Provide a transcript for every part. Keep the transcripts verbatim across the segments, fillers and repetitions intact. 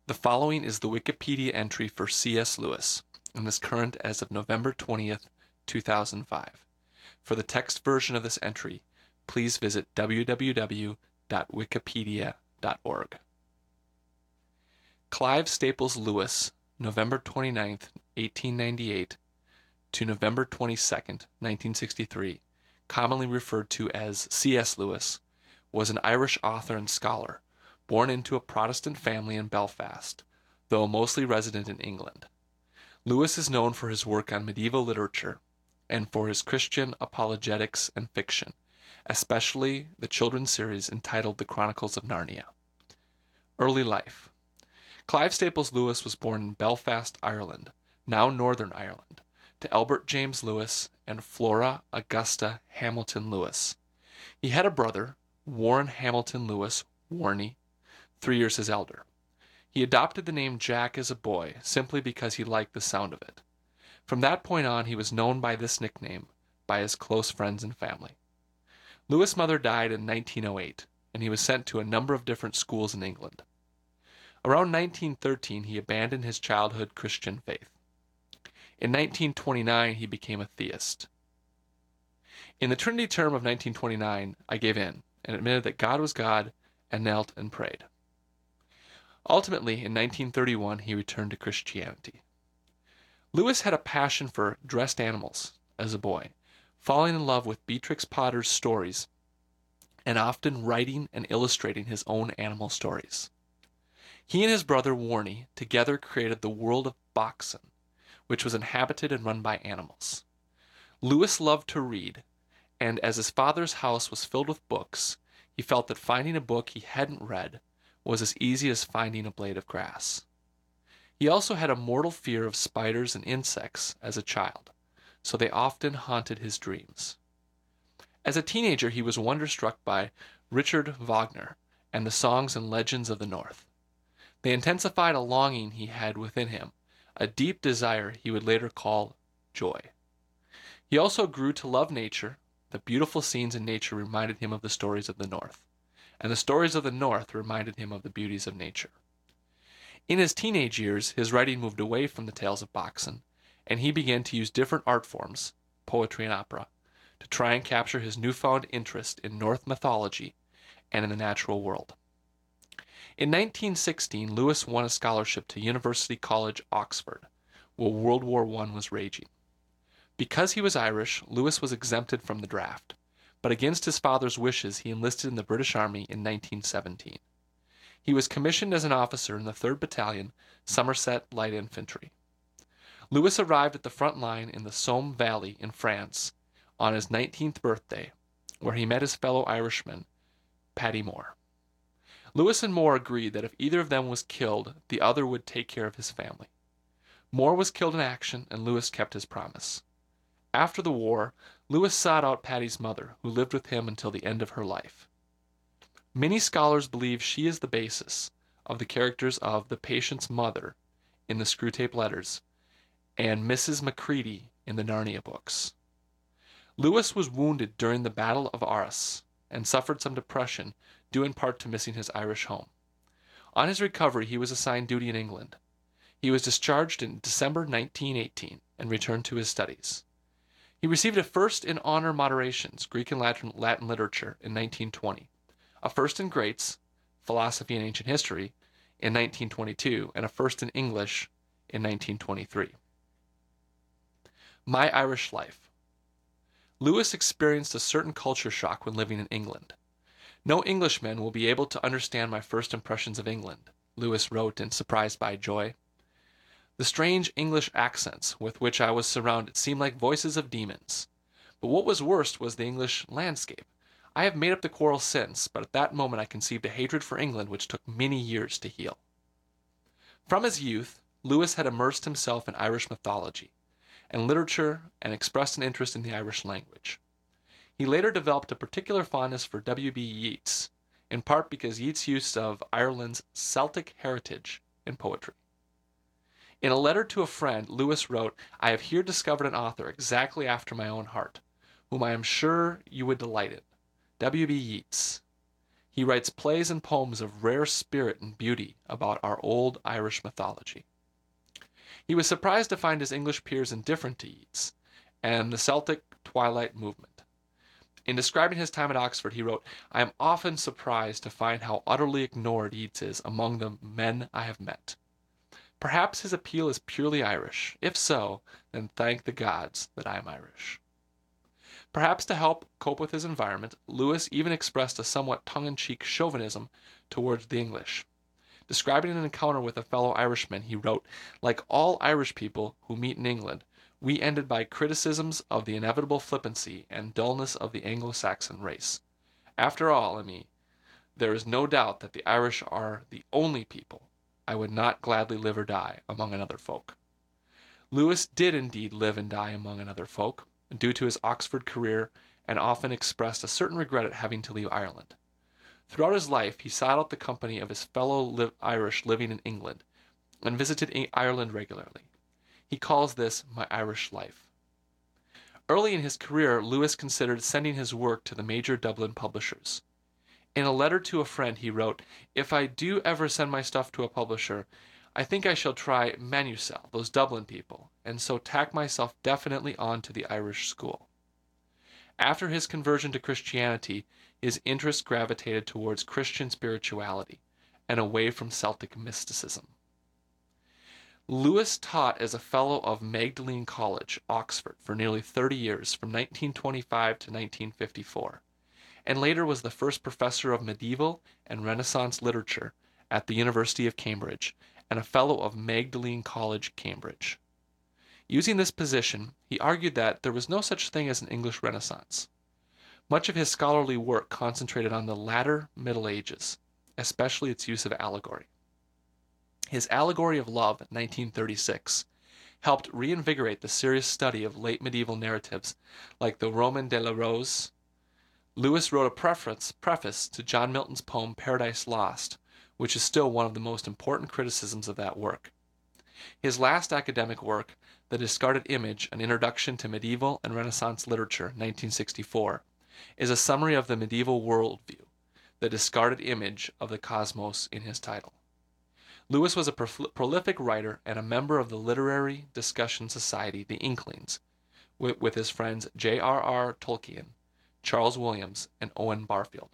The following is the Wikipedia entry for C S. Lewis, and is current as of November twentieth, two thousand five. For the text version of this entry, please visit w w w dot wikipedia dot org. Clive Staples Lewis, November twenty-ninth, eighteen ninety-eight to November twenty-second, nineteen sixty-three, commonly referred to as C S. Lewis, was an Irish author and scholar, born into a Protestant family in Belfast, though mostly resident in England. Lewis is known for his work on medieval literature and for his Christian apologetics and fiction, especially the children's series entitled The Chronicles of Narnia. Early life. Clive Staples Lewis was born in Belfast, Ireland, now Northern Ireland, to Albert James Lewis and Flora Augusta Hamilton Lewis. He had a brother, Warren Hamilton Lewis, Warnie, three years his elder. He adopted the name Jack as a boy simply because he liked the sound of it. From that point on, he was known by this nickname by his close friends and family. Lewis' mother died in nineteen oh eight, and he was sent to a number of different schools in England. Around nineteen thirteen, he abandoned his childhood Christian faith. In nineteen twenty-nine, he became a theist. In the Trinity term of nineteen twenty-nine, I gave in and admitted that God was God and knelt and prayed. Ultimately, in nineteen thirty-one, he returned to Christianity. Lewis had a passion for dressed animals as a boy, falling in love with Beatrix Potter's stories, and often writing and illustrating his own animal stories. He and his brother Warnie together created the world of Boxen, which was inhabited and run by animals. Lewis loved to read, and as his father's house was filled with books, he felt that finding a book he hadn't read was as easy as finding a blade of grass. He also had a mortal fear of spiders and insects as a child, so they often haunted his dreams. As a teenager, he was wonderstruck by Richard Wagner and the songs and legends of the North. They intensified a longing he had within him, a deep desire he would later call joy. He also grew to love nature. The beautiful scenes in nature reminded him of the stories of the North, and the stories of the North reminded him of the beauties of nature. In his teenage years, his writing moved away from the tales of Boxen, and he began to use different art forms, poetry and opera, to try and capture his newfound interest in Norse mythology and in the natural world. In nineteen sixteen, Lewis won a scholarship to University College, Oxford, where World War One was raging. Because he was Irish, Lewis was exempted from the draft, but against his father's wishes, he enlisted in the British Army in nineteen seventeen. He was commissioned as an officer in the third Battalion, Somerset Light Infantry. Lewis arrived at the front line in the Somme Valley in France on his nineteenth birthday, where he met his fellow Irishman, Paddy Moore. Lewis and Moore agreed that if either of them was killed, the other would take care of his family. Moore was killed in action, and Lewis kept his promise. After the war, Lewis sought out Paddy's mother, who lived with him until the end of her life. Many scholars believe she is the basis of the characters of the patient's mother in the Screwtape Letters and Missus Macready in the Narnia books. Lewis was wounded during the Battle of Arras and suffered some depression due in part to missing his Irish home. On his recovery, he was assigned duty in England. He was discharged in December nineteen eighteen and returned to his studies. He received a First in Honor Moderations, Greek and Latin, Latin Literature, in nineteen twenty, a First in Greats, Philosophy and Ancient History, in nineteen twenty-two, and a First in English in nineteen twenty-three. My Irish Life. Lewis experienced a certain culture shock when living in England. No Englishman will be able to understand my first impressions of England, Lewis wrote in Surprised by Joy. The strange English accents with which I was surrounded seemed like voices of demons. But what was worst was the English landscape. I have made up the quarrel since, but at that moment I conceived a hatred for England which took many years to heal. From his youth, Lewis had immersed himself in Irish mythology and literature and expressed an interest in the Irish language. He later developed a particular fondness for W B Yeats, in part because Yeats' use of Ireland's Celtic heritage in poetry. In a letter to a friend, Lewis wrote, "I have here discovered an author exactly after my own heart, whom I am sure you would delight in, W B Yeats. He writes plays and poems of rare spirit and beauty about our old Irish mythology. He was surprised to find his English peers indifferent to Yeats and the Celtic Twilight movement. In describing his time at Oxford, he wrote, "I am often surprised to find how utterly ignored Yeats is among the men I have met. Perhaps his appeal is purely Irish. If so, then thank the gods that I am Irish." Perhaps to help cope with his environment, Lewis even expressed a somewhat tongue-in-cheek chauvinism towards the English. Describing an encounter with a fellow Irishman, he wrote, "Like all Irish people who meet in England, we ended by criticisms of the inevitable flippancy and dullness of the Anglo-Saxon race. After all, Emmy, there is no doubt that the Irish are the only people I would not gladly live or die among another folk." Lewis did indeed live and die among another folk, due to his Oxford career, and often expressed a certain regret at having to leave Ireland. Throughout his life, he sought out the company of his fellow li- Irish living in England, and visited I- Ireland regularly. He calls this "my Irish life." Early in his career, Lewis considered sending his work to the major Dublin publishers. In a letter to a friend, he wrote, "If I do ever send my stuff to a publisher, I think I shall try Manusel, those Dublin people, and so tack myself definitely on to the Irish school." After his conversion to Christianity, his interest gravitated towards Christian spirituality and away from Celtic mysticism. Lewis taught as a fellow of Magdalene College, Oxford, for nearly thirty years, from nineteen twenty-five to nineteen fifty-four, and later was the first professor of medieval and Renaissance literature at the University of Cambridge, and a fellow of Magdalene College, Cambridge. Using this position, he argued that there was no such thing as an English Renaissance. Much of his scholarly work concentrated on the latter Middle Ages, especially its use of allegory. His Allegory of Love, nineteen thirty-six, helped reinvigorate the serious study of late medieval narratives like the Roman de la Rose. Lewis wrote a preface, preface to John Milton's poem Paradise Lost, which is still one of the most important criticisms of that work. His last academic work, The Discarded Image, An Introduction to Medieval and Renaissance Literature, nineteen sixty-four, is a summary of the medieval worldview, the discarded image of the cosmos in his title. Lewis was a pro- prolific writer and a member of the literary discussion society, the Inklings, with, with his friends J R R Tolkien, Charles Williams, and Owen Barfield.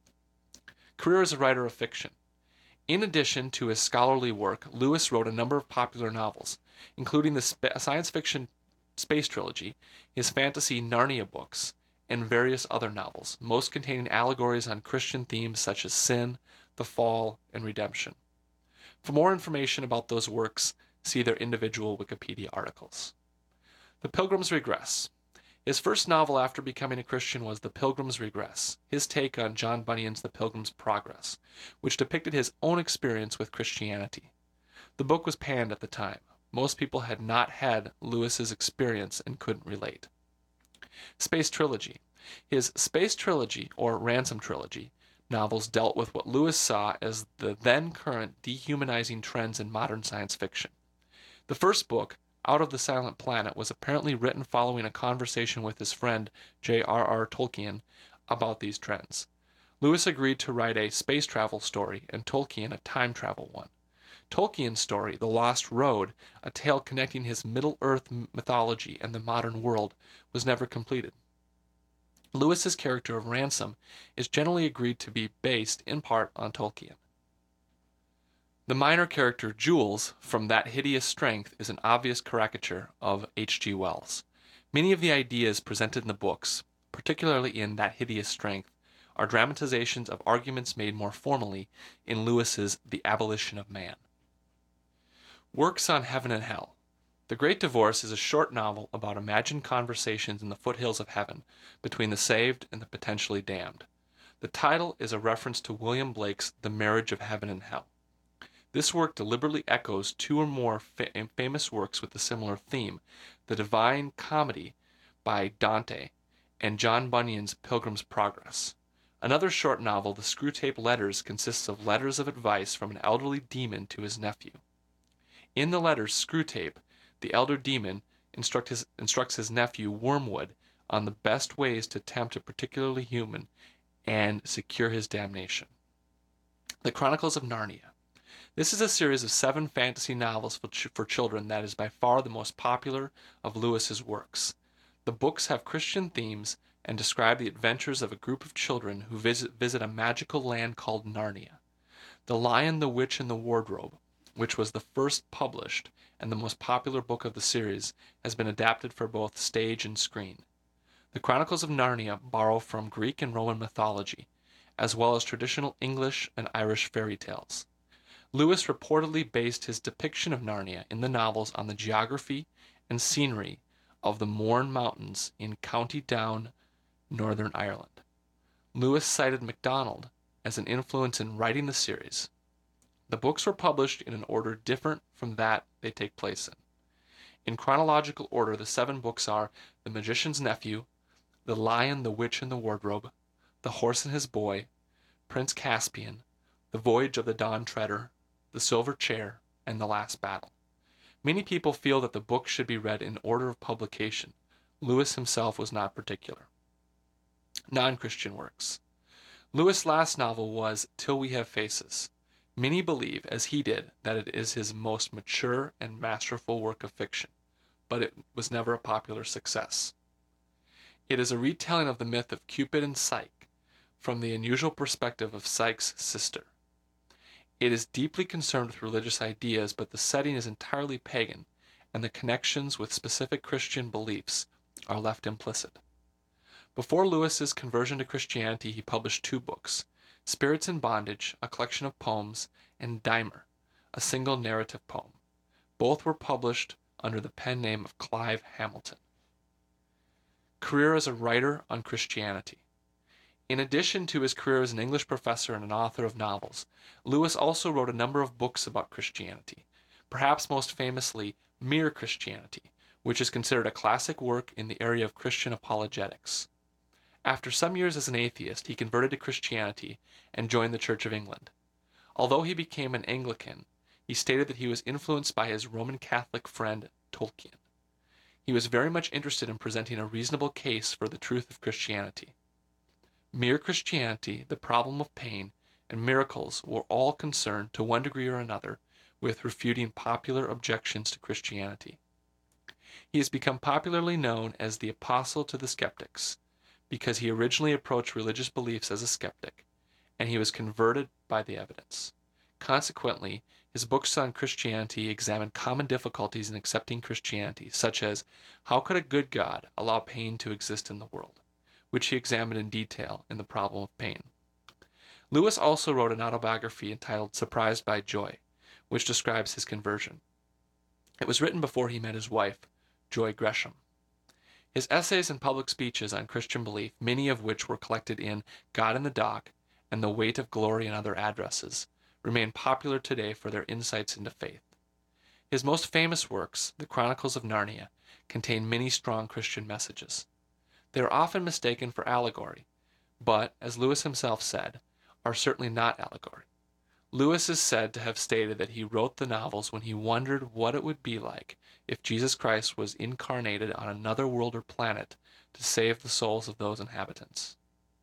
Career as a writer of fiction. In addition to his scholarly work, Lewis wrote a number of popular novels, including the sp- science fiction space trilogy, his fantasy Narnia books, and various other novels, most containing allegories on Christian themes such as sin, the fall, and redemption. For more information about those works, see their individual Wikipedia articles. The Pilgrim's Regress. His first novel after becoming a Christian was The Pilgrim's Regress, his take on John Bunyan's The Pilgrim's Progress, which depicted his own experience with Christianity. The book was panned at the time. Most people had not had Lewis's experience and couldn't relate. Space Trilogy. His Space Trilogy, or Ransom Trilogy, novels dealt with what Lewis saw as the then current dehumanizing trends in modern science fiction. The first book, Out of the Silent Planet, was apparently written following a conversation with his friend J R R Tolkien about these trends. Lewis agreed to write a space travel story and Tolkien a time travel one. Tolkien's story, The Lost Road, a tale connecting his Middle-earth mythology and the modern world, was never completed. Lewis's character of Ransom is generally agreed to be based in part on Tolkien. The minor character Jules from That Hideous Strength is an obvious caricature of H G Wells. Many of the ideas presented in the books, particularly in That Hideous Strength, are dramatizations of arguments made more formally in Lewis's The Abolition of Man. Works on Heaven and Hell. The Great Divorce is a short novel about imagined conversations in the foothills of heaven between the saved and the potentially damned. The title is a reference to William Blake's The Marriage of Heaven and Hell. This work deliberately echoes two or more fa- famous works with a similar theme, The Divine Comedy by Dante and John Bunyan's Pilgrim's Progress. Another short novel, The Screwtape Letters, consists of letters of advice from an elderly demon to his nephew. In the letters, Screwtape, the elder demon, instruct his, instructs his nephew Wormwood on the best ways to tempt a particularly human and secure his damnation. The Chronicles of Narnia. This is a series of seven fantasy novels for, ch- for children that is by far the most popular of Lewis's works. The books have Christian themes and describe the adventures of a group of children who visit, visit a magical land called Narnia. The Lion, the Witch, and the Wardrobe, which was the first published and the most popular book of the series, has been adapted for both stage and screen. The Chronicles of Narnia borrow from Greek and Roman mythology, as well as traditional English and Irish fairy tales. Lewis reportedly based his depiction of Narnia in the novels on the geography and scenery of the Mourne Mountains in County Down, Northern Ireland. Lewis cited MacDonald as an influence in writing the series. The books were published in an order different from that they take place in. In chronological order, the seven books are The Magician's Nephew, The Lion, the Witch, and the Wardrobe, The Horse and His Boy, Prince Caspian, The Voyage of the Dawn Treader, The Silver Chair, and The Last Battle. Many people feel that the book should be read in order of publication. Lewis himself was not particular. Non-Christian works. Lewis' last novel was Till We Have Faces. Many believe, as he did, that it is his most mature and masterful work of fiction, but it was never a popular success. It is a retelling of the myth of Cupid and Psyche from the unusual perspective of Psyche's sister. It is deeply concerned with religious ideas, but the setting is entirely pagan, and the connections with specific Christian beliefs are left implicit. Before Lewis's conversion to Christianity, he published two books, Spirits in Bondage, a collection of poems, and Dimer, a single narrative poem. Both were published under the pen name of Clive Hamilton. Career as a writer on Christianity. In addition to his career as an English professor and an author of novels, Lewis also wrote a number of books about Christianity, perhaps most famously Mere Christianity, which is considered a classic work in the area of Christian apologetics. After some years as an atheist, he converted to Christianity and joined the Church of England. Although he became an Anglican, he stated that he was influenced by his Roman Catholic friend Tolkien. He was very much interested in presenting a reasonable case for the truth of Christianity. Mere Christianity, The Problem of Pain, and Miracles were all concerned, to one degree or another, with refuting popular objections to Christianity. He has become popularly known as the Apostle to the Skeptics, because he originally approached religious beliefs as a skeptic, and he was converted by the evidence. Consequently, his books on Christianity examine common difficulties in accepting Christianity, such as, how could a good God allow pain to exist in the world, which he examined in detail in The Problem of Pain. Lewis also wrote an autobiography entitled Surprised by Joy, which describes his conversion. It was written before he met his wife, Joy Gresham. His essays and public speeches on Christian belief, many of which were collected in God in the Dock and The Weight of Glory and Other Addresses, remain popular today for their insights into faith. His most famous works, The Chronicles of Narnia, contain many strong Christian messages. They are often mistaken for allegory, but, as Lewis himself said, are certainly not allegory. Lewis is said to have stated that he wrote the novels when he wondered what it would be like if Jesus Christ was incarnated on another world or planet to save the souls of those inhabitants.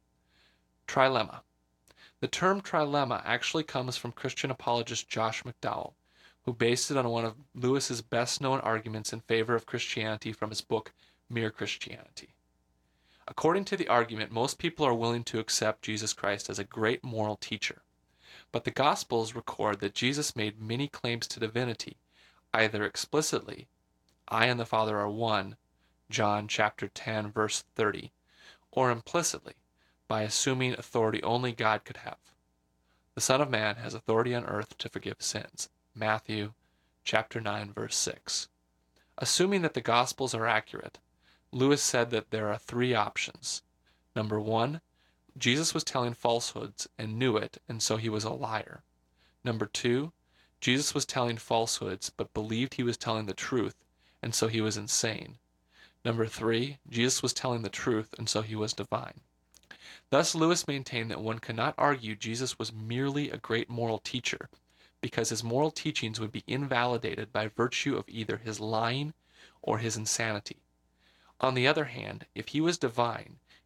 Trilemma. The term trilemma actually comes from Christian apologist Josh McDowell, who based it on one of Lewis's best-known arguments in favor of Christianity from his book, Mere Christianity. According to the argument, most people are willing to accept Jesus Christ as a great moral teacher. But the Gospels record that Jesus made many claims to divinity, either explicitly, I and the Father are one, John chapter ten, verse thirty, or implicitly, by assuming authority only God could have. The Son of Man has authority on earth to forgive sins, Matthew chapter nine, verse six. Assuming that the Gospels are accurate, Lewis said that there are three options. Number one, Jesus was telling falsehoods and knew it, and so he was a liar. Number two, Jesus was telling falsehoods but believed he was telling the truth, and so he was insane. Number three, Jesus was telling the truth, and so he was divine. Thus, Lewis maintained that one cannot argue Jesus was merely a great moral teacher, because his moral teachings would be invalidated by virtue of either his lying or his insanity. On the other hand, if he was divine,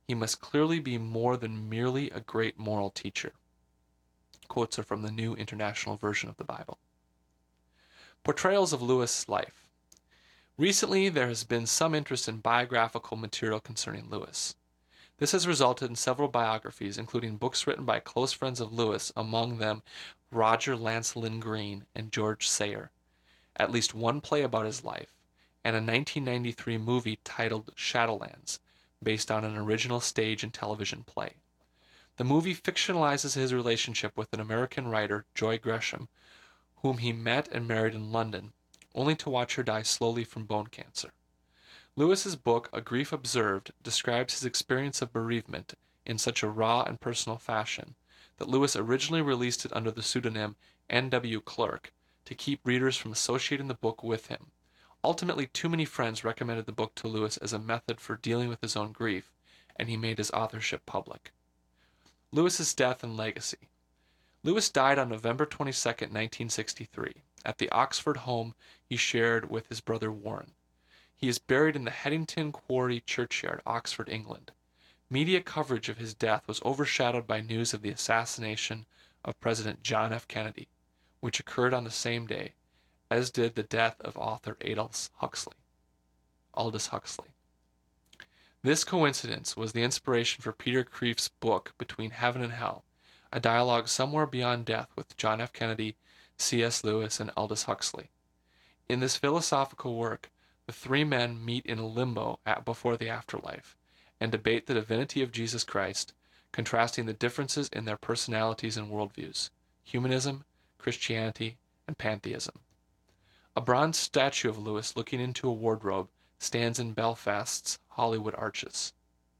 He must clearly be more than merely a great moral teacher. Quotes are from the New International Version of the Bible. Portrayals of Lewis' life. Recently, there has been some interest in biographical material concerning Lewis. This has resulted in several biographies, including books written by close friends of Lewis, among them Roger Lancelyn Green and George Sayer, at least one play about his life, and a nineteen ninety-three movie titled Shadowlands, based on an original stage and television play. The movie fictionalizes his relationship with an American writer, Joy Gresham, whom he met and married in London, only to watch her die slowly from bone cancer. Lewis's book, A Grief Observed, describes his experience of bereavement in such a raw and personal fashion that Lewis originally released it under the pseudonym N W Clerk to keep readers from associating the book with him. Ultimately, too many friends recommended the book to Lewis as a method for dealing with his own grief, and he made his authorship public. Lewis's death and legacy. Lewis died on November twenty-second, nineteen sixty-three, at the Oxford home he shared with his brother Warren. He is buried in the Headington Quarry Churchyard, Oxford, England. Media coverage of his death was overshadowed by news of the assassination of President John F. Kennedy, which occurred on the same day, as did the death of author Aldous Huxley. Aldous Huxley. This coincidence was the inspiration for Peter Kreeft's book Between Heaven and Hell, a dialogue somewhere beyond death with John F. Kennedy, C S Lewis, and Aldous Huxley. In this philosophical work, the three men meet in a limbo at before the afterlife and debate the divinity of Jesus Christ, contrasting the differences in their personalities and worldviews, humanism, Christianity, and pantheism. A bronze statue of Lewis looking into a wardrobe stands in Belfast's Hollywood Arches.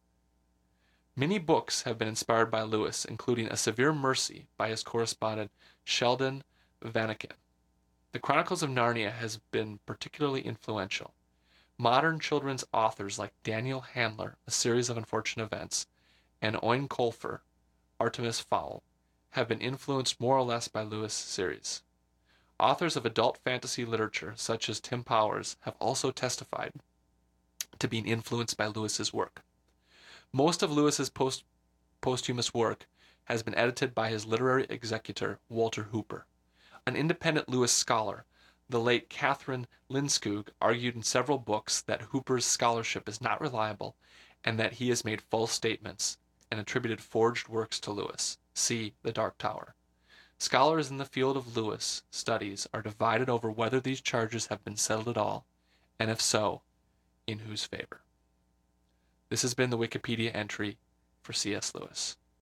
Many books have been inspired by Lewis, including A Severe Mercy by his correspondent Sheldon Vannikin. The Chronicles of Narnia has been particularly influential. Modern children's authors like Daniel Handler, A Series of Unfortunate Events, and Owen Colfer, Artemis Fowl, have been influenced more or less by Lewis' series. Authors of adult fantasy literature, such as Tim Powers, have also testified to being influenced by Lewis's work. Most of Lewis's post- posthumous work has been edited by his literary executor, Walter Hooper. An independent Lewis scholar, the late Catherine Linskog, argued in several books that Hooper's scholarship is not reliable and that he has made false statements and attributed forged works to Lewis. See The Dark Tower. Scholars in the field of Lewis studies are divided over whether these charges have been settled at all, and if so, in whose favor. This has been the Wikipedia entry for C S Lewis.